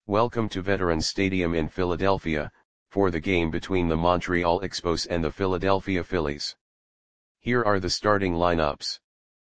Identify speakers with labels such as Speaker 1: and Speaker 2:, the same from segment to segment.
Speaker 1: Welcome to Veterans Stadium in Philadelphia, for the game between the Montreal Expos and the Philadelphia Phillies. Here are the starting lineups.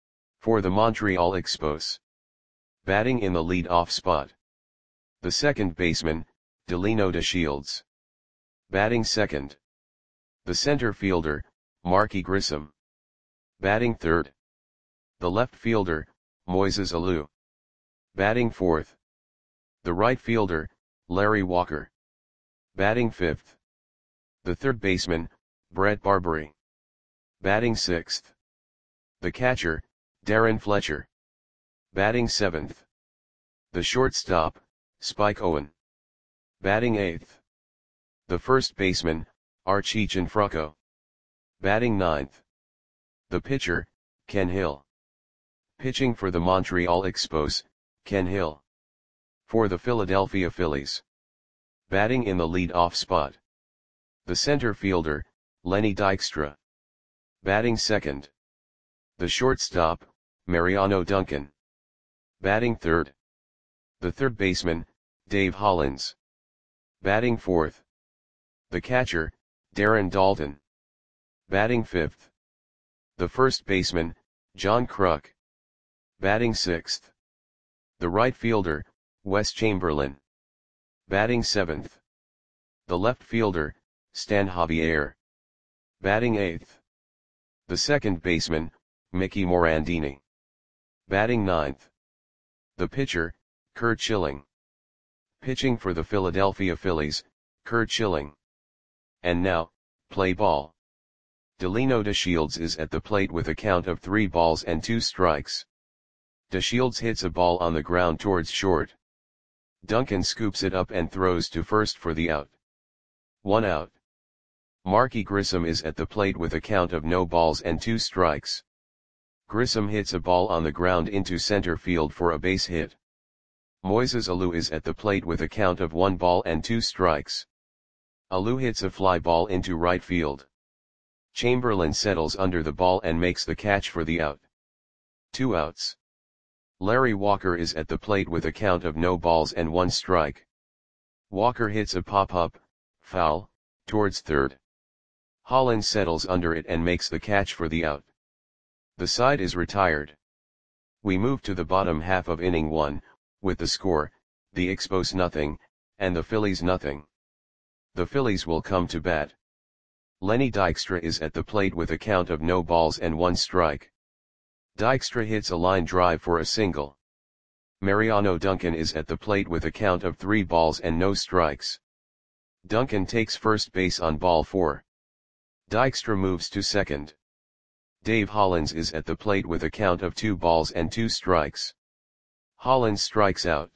Speaker 1: For the Montreal Expos. Batting in the lead-off spot. The second baseman, Delino DeShields. Batting second. The center fielder, Marky Grissom. Batting third. The left fielder, Moises Alou. Batting fourth. The right fielder, Larry Walker. Batting fifth. The third baseman, Brett Barbary. Batting sixth. The catcher, Darren Fletcher. Batting seventh. The shortstop, Spike Owen. Batting eighth. The first baseman, Archie Cianfrocco. Batting ninth. The pitcher, Ken Hill. Pitching for the Montreal Expos, Ken Hill. For the Philadelphia Phillies. Batting in the lead-off spot. The center fielder, Lenny Dykstra. Batting second. The shortstop, Mariano Duncan. Batting third. The third baseman, Dave Hollins. Batting fourth. The catcher, Darren Daulton. Batting fifth. The first baseman, John Kruk. Batting sixth. The right fielder, Wes Chamberlain. Batting seventh. The left fielder, Stan Javier. Batting eighth. The second baseman, Mickey Morandini. Batting ninth. The pitcher, Curt Schilling. Pitching for the Philadelphia Phillies, Curt Schilling. And now, play ball. Delino DeShields is at the plate with a count of 3 balls and 2 strikes. DeShields hits a ball on the ground towards short. Duncan scoops it up and throws to first for the out. 1 out. Marky Grissom is at the plate with a count of no balls and 2 strikes. Grissom hits a ball on the ground into center field for a base hit. Moises Alou is at the plate with a count of 1 ball and 2 strikes. Alou hits a fly ball into right field. Chamberlain settles under the ball and makes the catch for the out. 2 outs. Larry Walker is at the plate with a count of no balls and 1 strike. Walker hits a pop-up, foul, towards third. Hollins settles under it and makes the catch for the out. The side is retired. We move to the bottom half of inning 1, with the score, the Expos nothing, and the Phillies nothing. The Phillies will come to bat. Lenny Dykstra is at the plate with a count of no balls and 1 strike. Dykstra hits a line drive for a single. Mariano Duncan is at the plate with a count of 3 balls and no strikes. Duncan takes first base on ball 4. Dykstra moves to second. Dave Hollins is at the plate with a count of 2 balls and 2 strikes. Hollins strikes out.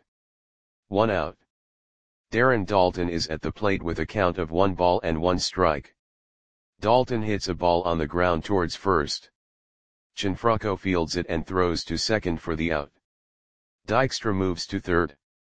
Speaker 1: 1 out. Darren Daulton is at the plate with a count of 1 ball and 1 strike. Daulton hits a ball on the ground towards first. Cianfrocco fields it and throws to second for the out. Dykstra moves to third.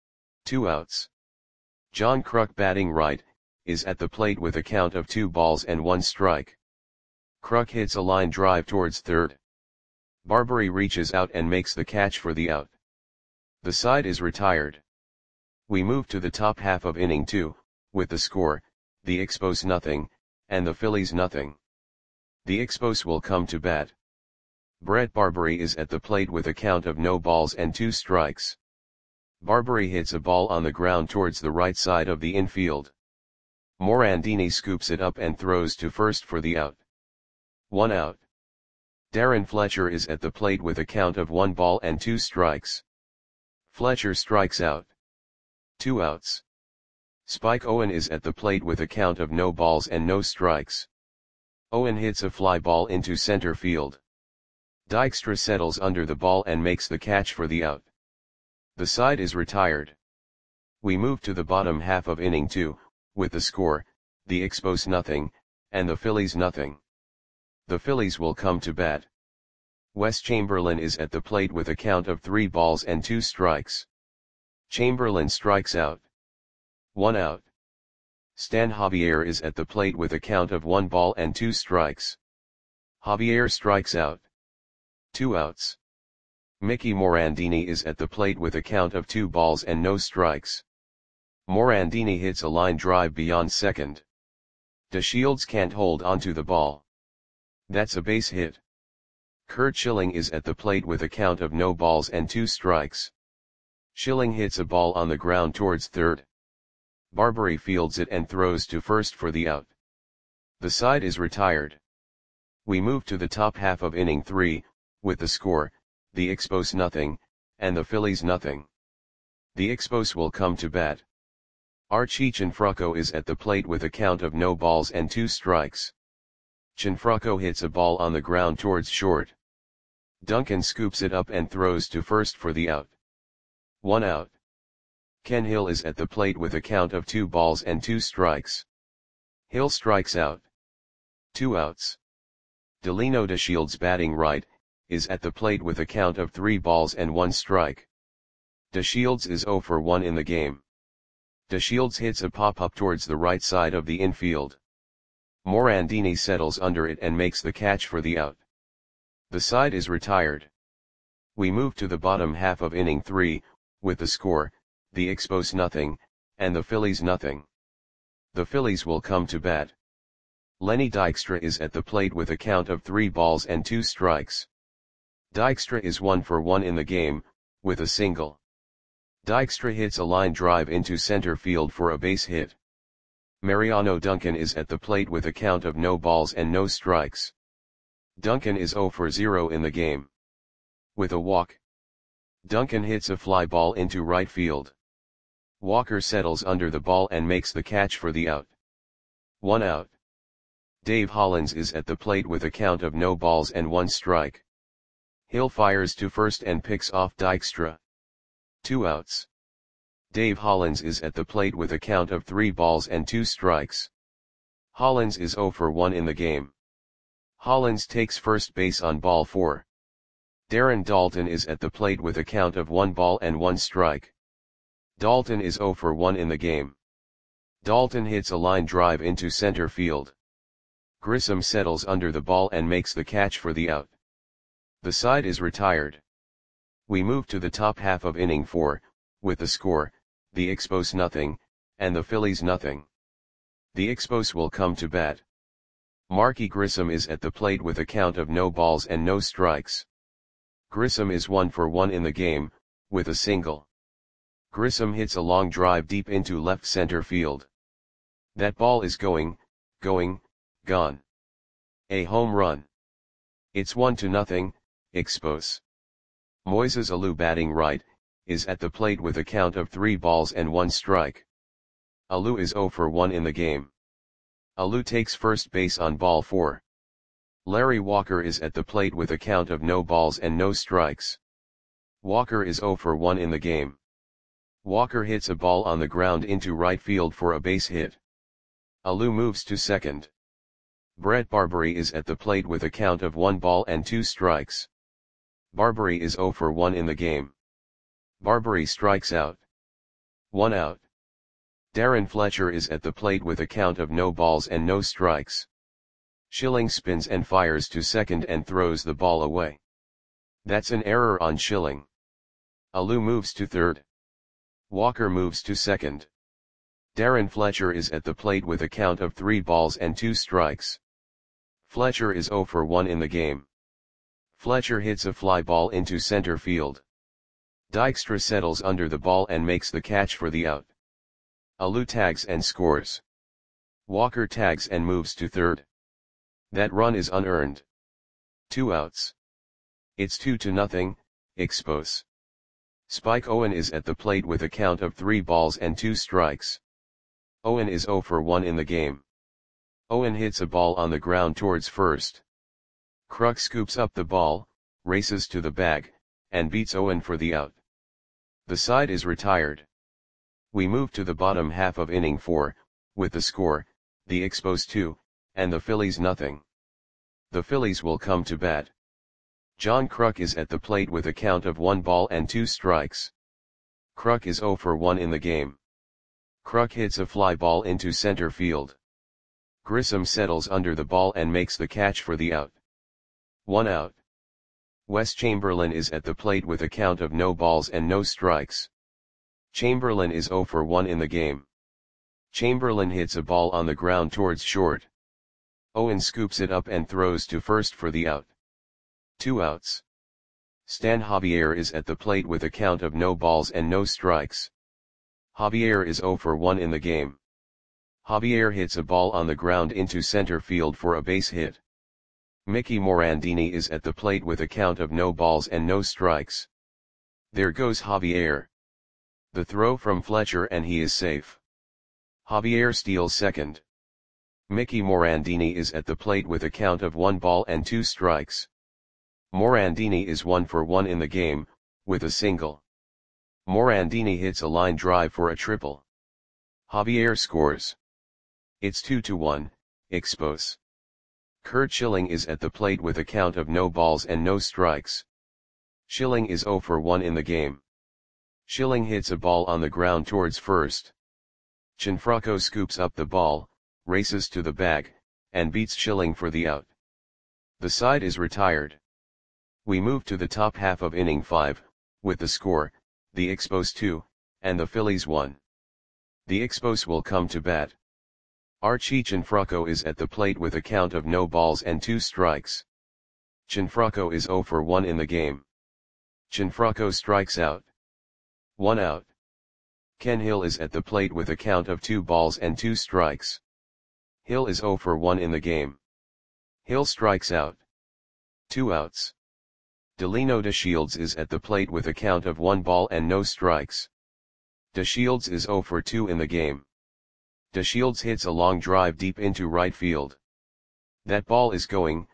Speaker 1: 2 outs. John Kruk, batting right, is at the plate with a count of 2 balls and 1 strike. Kruk hits a line drive towards third. Barbary reaches out and makes the catch for the out. The side is retired. We move to the top half of inning 2, with the score, the Expos nothing, and the Phillies nothing. The Expos will come to bat. Brett Barbary is at the plate with a count of no balls and 2 strikes. Barbary hits a ball on the ground towards the right side of the infield. Morandini scoops it up and throws to first for the out. 1 out. Darren Fletcher is at the plate with a count of 1 ball and 2 strikes. Fletcher strikes out. 2 outs. Spike Owen is at the plate with a count of no balls and no strikes. Owen hits a fly ball into center field. Dykstra settles under the ball and makes the catch for the out. The side is retired. We move to the bottom half of inning 2, with the score, the Expos nothing, and the Phillies nothing. The Phillies will come to bat. Wes Chamberlain is at the plate with a count of 3 balls and 2 strikes. Chamberlain strikes out. 1 out. Stan Javier is at the plate with a count of 1 ball and 2 strikes. Javier strikes out. 2 outs. Mickey Morandini is at the plate with a count of 2 balls and no strikes. Morandini hits a line drive beyond second. DeShields can't hold onto the ball. That's a base hit. Curt Schilling is at the plate with a count of no balls and 2 strikes. Schilling hits a ball on the ground towards third. Barbary fields it and throws to first for the out. The side is retired. We move to the top half of inning 3, with the score, the Expos nothing, and the Phillies nothing. The Expos will come to bat. Archie Cianfrocco is at the plate with a count of no balls and 2 strikes. Cianfrocco hits a ball on the ground towards short. Duncan scoops it up and throws to first for the out. 1 out. Ken Hill is at the plate with a count of 2 balls and 2 strikes. Hill strikes out. 2 outs. Delino DeShields, batting right, is at the plate with a count of 3 balls and 1 strike. DeShields is 0 for 1 in the game. DeShields hits a pop-up towards the right side of the infield. Morandini settles under it and makes the catch for the out. The side is retired. We move to the bottom half of inning 3, with the score, the Expos nothing, and the Phillies nothing. The Phillies will come to bat. Lenny Dykstra is at the plate with a count of 3 balls and 2 strikes. Dykstra is 1 for 1 in the game, with a single. Dykstra hits a line drive into center field for a base hit. Mariano Duncan is at the plate with a count of no balls and no strikes. Duncan is 0 for 0 in the game. With a walk. Duncan hits a fly ball into right field. Walker settles under the ball and makes the catch for the out. 1 out. Dave Hollins is at the plate with a count of no balls and 1 strike. Hill fires to first and picks off Dykstra. 2 outs. Dave Hollins is at the plate with a count of 3 balls and 2 strikes. Hollins is 0 for 1 in the game. Hollins takes first base on ball 4. Darren Daulton is at the plate with a count of 1 ball and 1 strike. Daulton is 0 for 1 in the game. Daulton hits a line drive into center field. Grissom settles under the ball and makes the catch for the out. The side is retired. We move to the top half of inning 4, with the score, the Expos nothing, and the Phillies nothing. The Expos will come to bat. Marky Grissom is at the plate with a count of no balls and no strikes. Grissom is 1 for 1 in the game, with a single. Grissom hits a long drive deep into left center field. That ball is going, gone. A home run. It's 1-0, Expos. Moises Alou, batting right, is at the plate with a count of 3 balls and 1 strike. Alou is 0 for 1 in the game. Alou takes first base on ball 4. Larry Walker is at the plate with a count of no balls and no strikes. Walker is 0 for 1 in the game. Walker hits a ball on the ground into right field for a base hit. Alou moves to second. Brett Barbary is at the plate with a count of 1 ball and 2 strikes. Barbary is 0 for 1 in the game. Barbary strikes out. 1 out. Darren Fletcher is at the plate with a count of no balls and no strikes. Schilling spins and fires to second and throws the ball away. That's an error on Schilling. Alou moves to third. Walker moves to second. Darren Fletcher is at the plate with a count of 3 balls and 2 strikes. Fletcher is 0 for 1 in the game. Fletcher hits a fly ball into center field. Dykstra settles under the ball and makes the catch for the out. Alou tags and scores. Walker tags and moves to third. That run is unearned. 2 outs. It's 2-0, Expos. Spike Owen is at the plate with a count of 3 balls and 2 strikes. Owen is 0 for 1 in the game. Owen hits a ball on the ground towards first. Kruk scoops up the ball, races to the bag, and beats Owen for the out. The side is retired. We move to the bottom half of inning 4, with the score, the Expos 2, and the Phillies nothing. The Phillies will come to bat. John Kruk is at the plate with a count of 1 ball and 2 strikes. Kruk is 0 for 1 in the game. Kruk hits a fly ball into center field. Grissom settles under the ball and makes the catch for the out. 1 out. Wes Chamberlain is at the plate with a count of no balls and no strikes. Chamberlain is 0 for 1 in the game. Chamberlain hits a ball on the ground towards short. Owen scoops it up and throws to first for the out. 2 outs. Stan Javier is at the plate with a count of no balls and no strikes. Javier is 0 for 1 in the game. Javier hits a ball on the ground into center field for a base hit. Mickey Morandini is at the plate with a count of no balls and no strikes. There goes Javier. The throw from Fletcher and he is safe. Javier steals second. Mickey Morandini is at the plate with a count of 1 ball and 2 strikes. Morandini is 1 for 1 in the game, with a single. Morandini hits a line drive for a triple. Javier scores. It's 2-1, Expos. Curt Schilling is at the plate with a count of no balls and no strikes. Schilling is 0 for 1 in the game. Schilling hits a ball on the ground towards first. Cianfrocco scoops up the ball, races to the bag, and beats Schilling for the out. The side is retired. We move to the top half of inning 5, with the score, the Expos 2, and the Phillies 1. The Expos will come to bat. Archie Cianfrocco is at the plate with a count of no balls and 2 strikes. Cianfrocco is 0 for 1 in the game. Cianfrocco strikes out. 1 out. Ken Hill is at the plate with a count of 2 balls and 2 strikes. Hill is 0 for 1 in the game. Hill strikes out. 2 outs. Delino DeShields is at the plate with a count of 1 ball and no strikes. DeShields is 0 for 2 in the game. DeShields hits a long drive deep into right field. That ball is gone.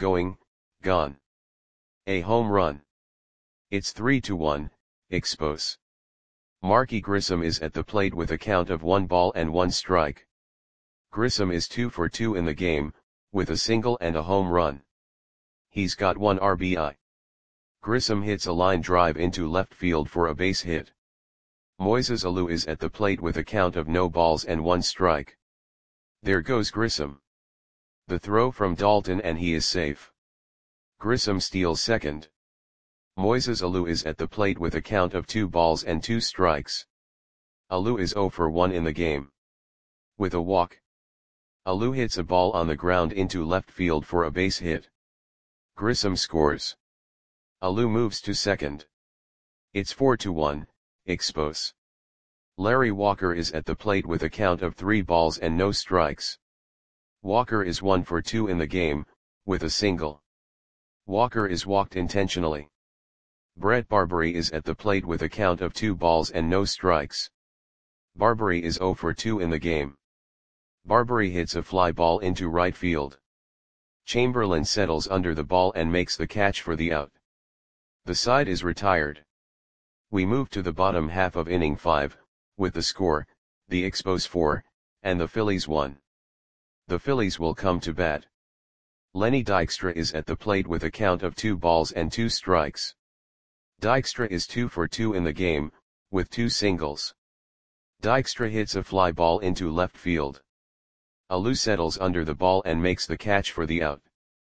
Speaker 1: A home run. It's 3-1, Expos. Marky Grissom is at the plate with a count of 1 ball and 1 strike. Grissom is 2 for 2 in the game, with a single and a home run. He's got 1 RBI. Grissom hits a line drive into left field for a base hit. Moises Alou is at the plate with a count of no balls and 1 strike. There goes Grissom. The throw from Dalton and he is safe. Grissom steals second. Moises Alou is at the plate with a count of 2 balls and 2 strikes. Alou is 0 for 1 in the game. With a walk. Alou hits a ball on the ground into left field for a base hit. Grissom scores. Alou moves to second. It's 4-1, Expos. Larry Walker is at the plate with a count of 3 balls and no strikes. Walker is 1 for 2 in the game, with a single. Walker is walked intentionally. Brett Barbary is at the plate with a count of 2 balls and no strikes. Barbary is 0 for 2 in the game. Barbary hits a fly ball into right field. Chamberlain settles under the ball and makes the catch for the out. The side is retired. We move to the bottom half of inning 5, with the score, the Expos 4, and the Phillies 1. The Phillies will come to bat. Lenny Dykstra is at the plate with a count of 2 balls and 2 strikes. Dykstra is 2 for 2 in the game, with 2 singles. Dykstra hits a fly ball into left field. Alou settles under the ball and makes the catch for the out.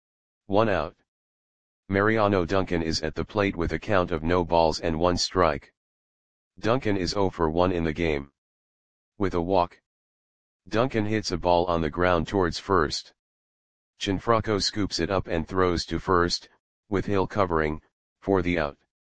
Speaker 1: 1 out. Mariano Duncan is at the plate with a count of no balls and 1 strike. Duncan is 0 for 1 in the game. With a walk. Duncan hits a ball on the ground towards first. Cianfrocco scoops it up and throws to first, with Hill covering, for the out.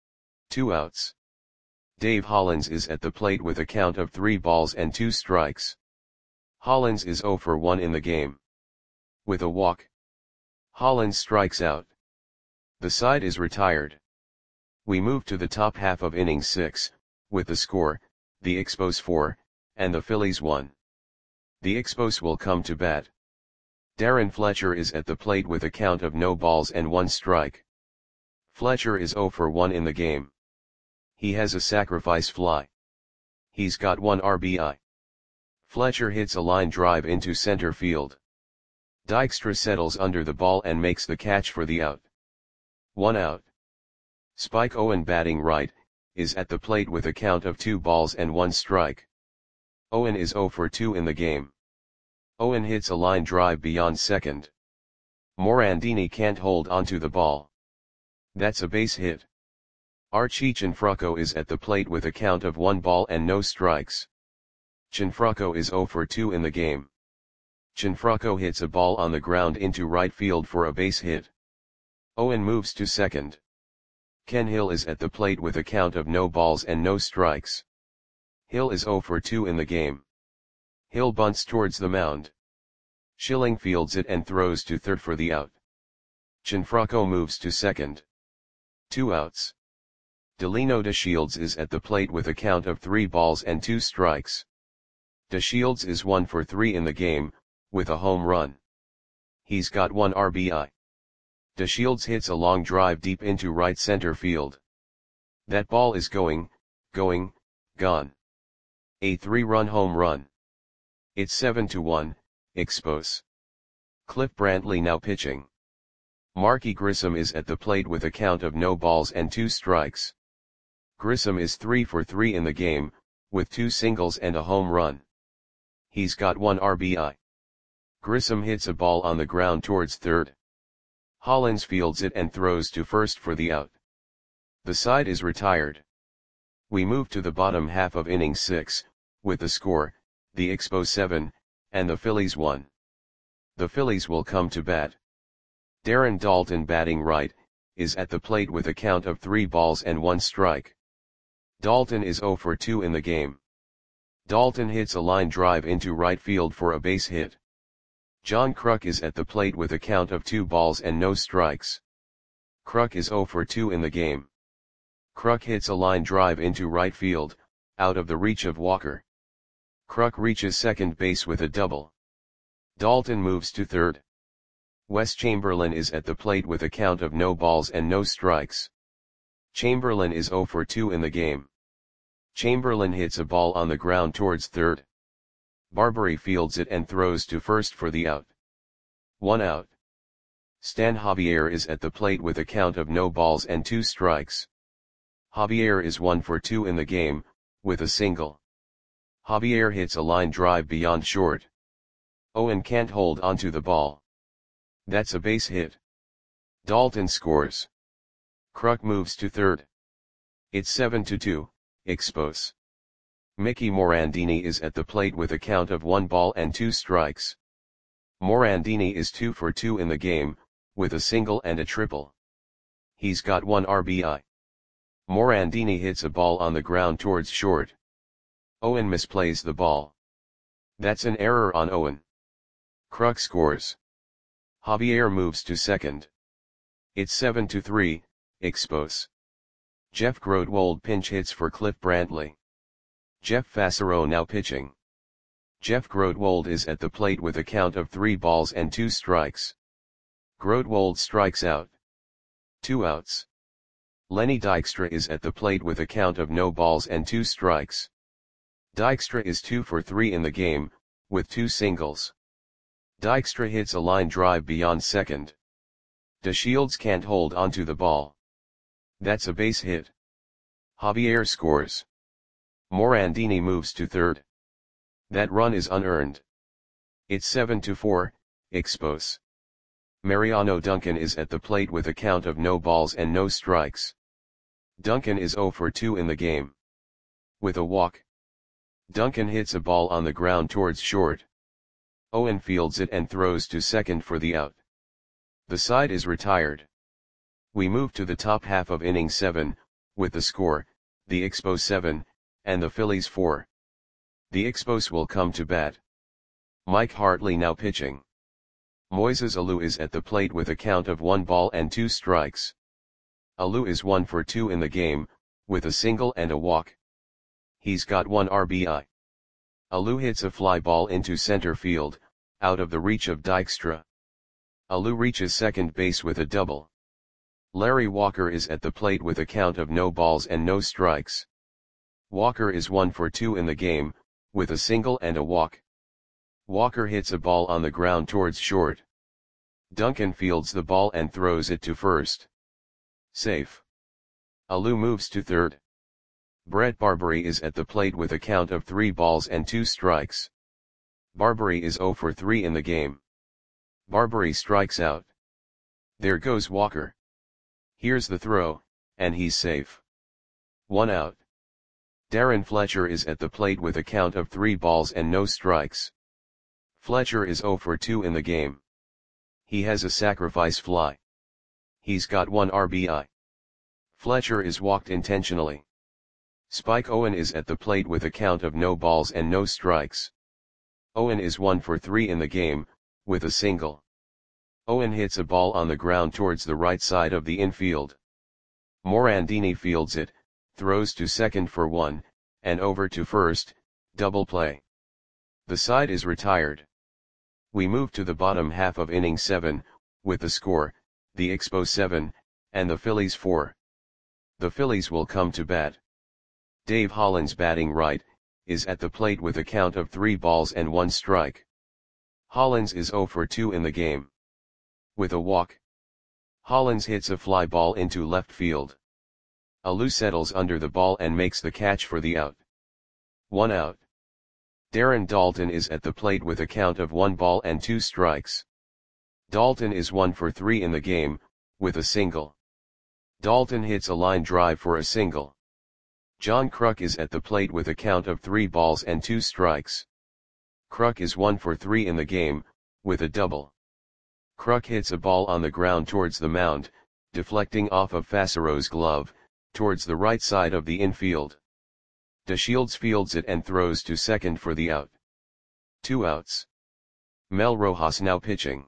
Speaker 1: 2 outs. Dave Hollins is at the plate with a count of 3 balls and 2 strikes. Hollins is 0 for 1 in the game. With a walk. Hollins strikes out. The side is retired. We move to the top half of inning 6, with the score, the Expos 4, and the Phillies 1. The Expos will come to bat. Darren Fletcher is at the plate with a count of no balls and 1 strike. Fletcher is 0 for 1 in the game. He has a sacrifice fly. He's got 1 RBI. Fletcher hits a line drive into center field. Dykstra settles under the ball and makes the catch for the out. 1 out. Spike Owen, batting right, is at the plate with a count of 2 balls and 1 strike. Owen is 0 for 2 in the game. Owen hits a line drive beyond second. Morandini can't hold onto the ball. That's a base hit. Archie Cianfrocco is at the plate with a count of 1 ball and no strikes. Cianfrocco is 0 for 2 in the game. Cianfrocco hits a ball on the ground into right field for a base hit. Owen moves to second. Ken Hill is at the plate with a count of no balls and no strikes. Hill is 0 for 2 in the game. Hill bunts towards the mound. Schilling fields it and throws to third for the out. Cianfrocco moves to second. 2 outs. Delino DeShields is at the plate with a count of 3 balls and 2 strikes. DeShields is 1 for 3 in the game, with a home run. He's got 1 RBI. DeShields hits a long drive deep into right center field. That ball is gone. A 3-run home run. It's 7-1, Expos. Cliff Brantley now pitching. Marky Grissom is at the plate with a count of no balls and 2 strikes. Grissom is 3 for 3 in the game, with 2 singles and a home run. He's got 1 RBI. Grissom hits a ball on the ground towards third. Hollins fields it and throws to first for the out. The side is retired. We move to the bottom half of inning 6, with the score, the Expos 7, and the Phillies 1. The Phillies will come to bat. Darren Daulton, batting right, is at the plate with a count of 3 balls and 1 strike. Daulton is 0 for 2 in the game. Daulton hits a line drive into right field for a base hit. John Kruk is at the plate with a count of 2 balls and no strikes. Kruk is 0 for 2 in the game. Kruk hits a line drive into right field, out of the reach of Walker. Kruk reaches second base with a double. Daulton moves to third. Wes Chamberlain is at the plate with a count of no balls and no strikes. Chamberlain is 0 for 2 in the game. Chamberlain hits a ball on the ground towards third. Barbary fields it and throws to first for the out. 1 out. Stan Javier is at the plate with a count of no balls and 2 strikes. Javier is 1 for 2 in the game, with a single. Javier hits a line drive beyond short. Owen can't hold onto the ball. That's a base hit. Daulton scores. Kruk moves to third. It's 7-2, Expos. Mickey Morandini is at the plate with a count of 1 ball and 2 strikes. Morandini is 2 for 2 in the game, with a single and a triple. He's got 1 RBI. Morandini hits a ball on the ground towards short. Owen misplays the ball. That's an error on Owen. Kruk scores. Javier moves to second. It's 7-3, Expos. Jeff Grodwold pinch hits for Cliff Brantley. Jeff Fassero now pitching. Jeff Grodwold is at the plate with a count of 3 balls and 2 strikes. Grodwold strikes out. 2 outs. Lenny Dykstra is at the plate with a count of no balls and 2 strikes. Dykstra is 2 for 3 in the game, with 2 singles. Dykstra hits a line drive beyond second. DeShields can't hold onto the ball. That's a base hit. Javier scores. Morandini moves to third. That run is unearned. It's 7-4, Expos. Mariano Duncan is at the plate with a count of no balls and no strikes. Duncan is 0 for 2 in the game. With a walk. Duncan hits a ball on the ground towards short. Owen fields it and throws to second for the out. The side is retired. We move to the top half of inning 7, with the score, the Expos 7, and the Phillies 4. The Expos will come to bat. Mike Hartley now pitching. Moises Alou is at the plate with a count of 1 ball and 2 strikes. Alou is 1 for 2 in the game, with a single and a walk. He's got 1 RBI. Alou hits a fly ball into center field, out of the reach of Dykstra. Alou reaches second base with a double. Larry Walker is at the plate with a count of no balls and no strikes. Walker is 1 for 2 in the game, with a single and a walk. Walker hits a ball on the ground towards short. Duncan fields the ball and throws it to first. Safe. Alou moves to third. Brett Barbary is at the plate with a count of 3 balls and 2 strikes. Barbary is 0 for 3 in the game. Barbary strikes out. There goes Walker. Here's the throw, and he's safe. 1 out. Darren Fletcher is at the plate with a count of 3 balls and no strikes. Fletcher is 0 for 2 in the game. He has a sacrifice fly. He's got 1 RBI. Fletcher is walked intentionally. Spike Owen is at the plate with a count of no balls and no strikes. Owen is 1 for 3 in the game, with a single. Owen hits a ball on the ground towards the right side of the infield. Morandini fields it, throws to second for 1, and over to first, double play. The side is retired. We move to the bottom half of inning 7, with the score, the Expos 7, and the Phillies 4. The Phillies will come to bat. Dave Hollins, batting right, is at the plate with a count of 3 balls and 1 strike. Hollins is 0 for 2 in the game. With a walk, Hollins hits a fly ball into left field. Alou settles under the ball and makes the catch for the out. 1 out. Darren Daulton is at the plate with a count of 1 ball and 2 strikes. Daulton is 1 for 3 in the game, with a single. Daulton hits a line drive for a single. John Kruk is at the plate with a count of 3 balls and 2 strikes. Kruk is 1 for 3 in the game, with a double. Kruk hits a ball on the ground towards the mound, deflecting off of Fassero's glove, towards the right side of the infield. DeShields fields it and throws to second for the out. 2 outs. Mel Rojas now pitching.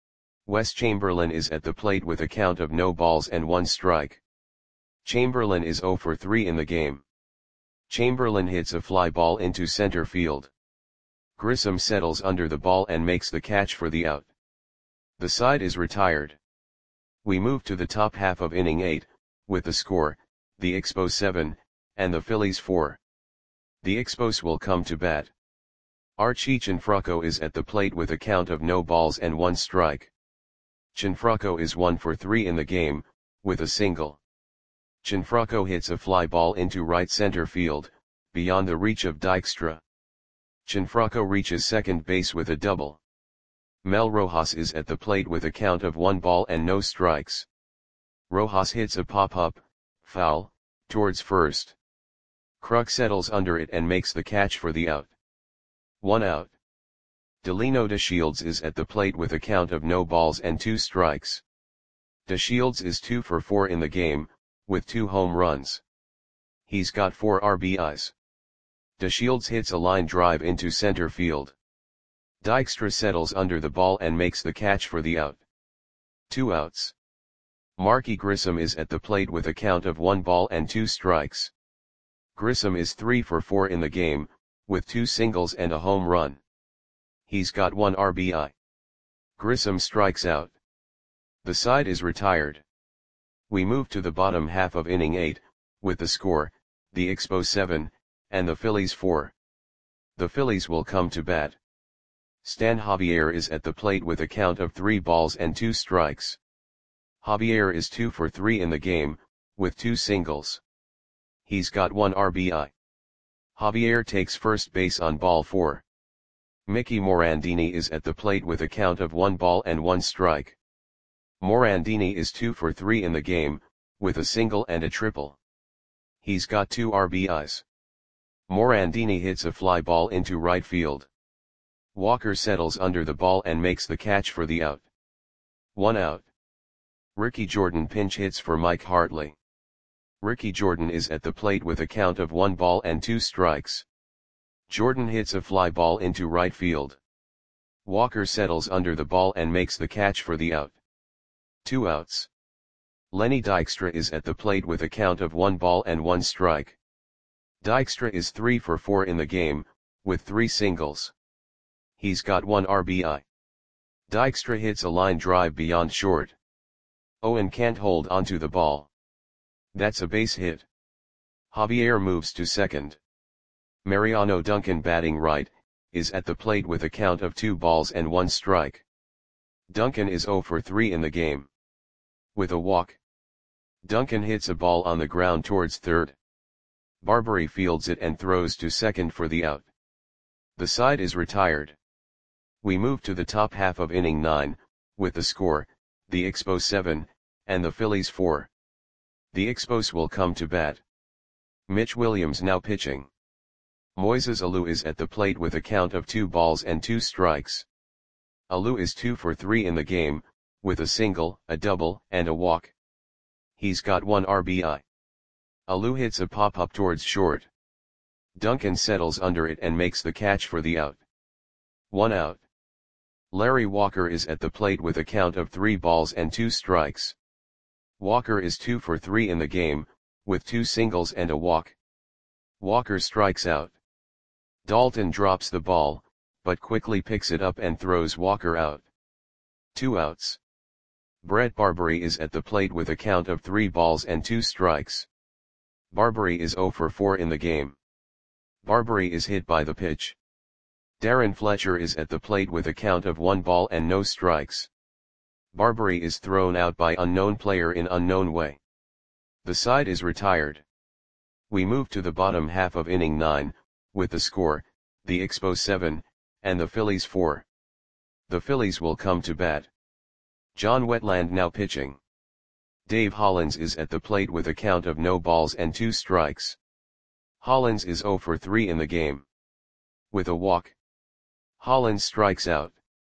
Speaker 1: Wes Chamberlain is at the plate with a count of no balls and 1 strike. Chamberlain is 0 for 3 in the game. Chamberlain hits a fly ball into center field. Grissom settles under the ball and makes the catch for the out. The side is retired. We move to the top half of inning 8, with the score, the Expos 7, and the Phillies 4. The Expos will come to bat. Archie Cianfrocco is at the plate with a count of no balls and 1 strike. Cianfrocco is 1 for 3 in the game, with a single. Cianfrocco hits a fly ball into right center field, beyond the reach of Dykstra. Cianfrocco reaches second base with a double. Mel Rojas is at the plate with a count of 1 ball and no strikes. Rojas hits a pop-up, foul, towards first. Kruk settles under it and makes the catch for the out. 1 out. Delino DeShields is at the plate with a count of no balls and 2 strikes. DeShields is 2 for 4 in the game, with 2 home runs. He's got 4 RBIs. DeShields hits a line drive into center field. Dykstra settles under the ball and makes the catch for the out. 2 outs. Marky Grissom is at the plate with a count of 1 ball and 2 strikes. Grissom is 3 for 4 in the game, with 2 singles and a home run. He's got 1 RBI. Grissom strikes out. The side is retired. We move to the bottom half of inning 8, with the score, the Expos 7, and the Phillies 4. The Phillies will come to bat. Stan Javier is at the plate with a count of 3 balls and 2 strikes. Javier is 2 for 3 in the game, with 2 singles. He's got 1 RBI. Javier takes first base on ball 4. Mickey Morandini is at the plate with a count of 1 ball and 1 strike. Morandini is 2 for 3 in the game, with a single and a triple. He's got 2 RBIs. Morandini hits a fly ball into right field. Walker settles under the ball and makes the catch for the out. 1 out. Ricky Jordan pinch hits for Mike Hartley. Ricky Jordan is at the plate with a count of 1 ball and 2 strikes. Jordan hits a fly ball into right field. Walker settles under the ball and makes the catch for the out. 2 outs. Lenny Dykstra is at the plate with a count of 1 ball and 1 strike. Dykstra is 3 for 4 in the game, with 3 singles. He's got 1 RBI. Dykstra hits a line drive beyond short. Owen can't hold onto the ball. That's a base hit. Javier moves to second. Mariano Duncan, batting right, is at the plate with a count of 2 balls and 1 strike. Duncan is 0 for 3 in the game. With a walk, Duncan hits a ball on the ground towards third. Barbary fields it and throws to second for the out. The side is retired. We move to the top half of inning 9, with the score, the Expos 7, and the Phillies 4. The Expos will come to bat. Mitch Williams now pitching. Moises Alou is at the plate with a count of 2 balls and 2 strikes. Alou is 2 for 3 in the game, with a single, a double, and a walk. He's got 1 RBI. Alou hits a pop-up towards short. Duncan settles under it and makes the catch for the out. 1 out. Larry Walker is at the plate with a count of 3 balls and 2 strikes. Walker is 2 for 3 in the game, with 2 singles and a walk. Walker strikes out. Dalton drops the ball, but quickly picks it up and throws Walker out. 2 outs. Brett Barbary is at the plate with a count of 3 balls and 2 strikes. Barbary is 0 for 4 in the game. Barbary is hit by the pitch. Darren Fletcher is at the plate with a count of 1 ball and no strikes. Barbary is thrown out by unknown player in unknown way. The side is retired. We move to the bottom half of inning 9, with the score, the Expos 7, and the Phillies 4. The Phillies will come to bat. John Wetland now pitching. Dave Hollins is at the plate with a count of no balls and 2 strikes. Hollins is 0 for 3 in the game. With a walk. Hollins strikes out.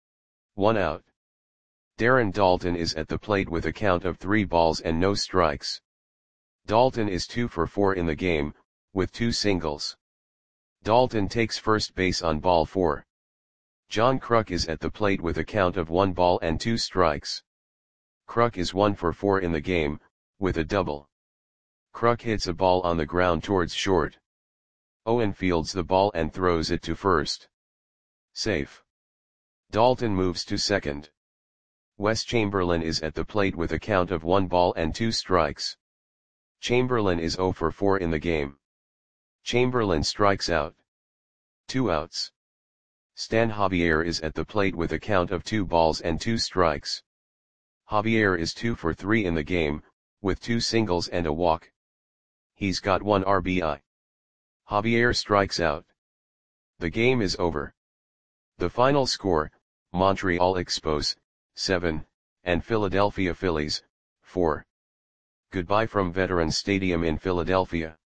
Speaker 1: 1 out. Darren Dalton is at the plate with a count of 3 balls and no strikes. Dalton is 2 for 4 in the game, with 2 singles. Dalton takes first base on ball 4. John Kruk is at the plate with a count of 1 ball and 2 strikes. Kruk is 1 for 4 in the game, with a double. Kruk hits a ball on the ground towards short. Owen fields the ball and throws it to first. Safe. Dalton moves to second. Wes Chamberlain is at the plate with a count of 1 ball and 2 strikes. Chamberlain is 0 for 4 in the game. Chamberlain strikes out. 2 outs. Stan Javier is at the plate with a count of 2 balls and 2 strikes. Javier is 2 for 3 in the game, with 2 singles and a walk. He's got 1 RBI. Javier strikes out. The game is over. The final score, Montreal Expos, 7, and Philadelphia Phillies, 4. Goodbye from Veterans Stadium in Philadelphia.